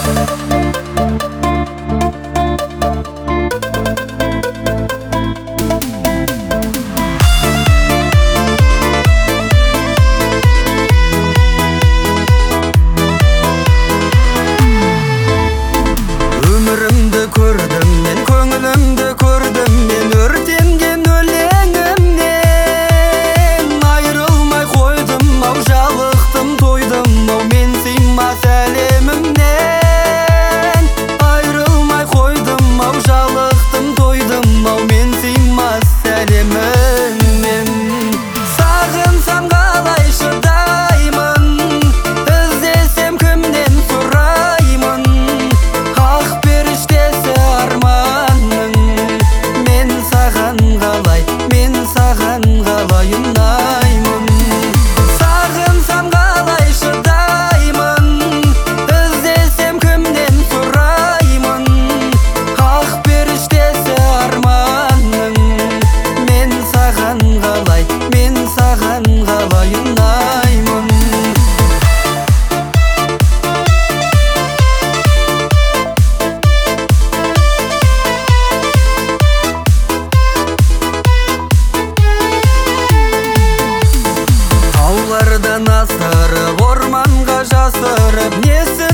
Өміріңді көрдім мен, көңіліңді көрдім мен, өртенген өлеңімнен айырылмай қойдым ау, жалықтым тойдым ау, мен сыймас әлемімнен айырылмай қойдым ау, жалықтым тойдым ау, мен сыймас әлемімнен. Сағынсам қалай шыдаймын, іздесем кімнен сұраймын, ақ періштесі арманның. Мен саған қалай ұнаймын. Сағынсам қалай шыдаймын, іздесем кімнен сұраймын, ақ періштесі арманның. Мен саған қалай ұнаймын. Таулардан асырып, орманға жасырып, несі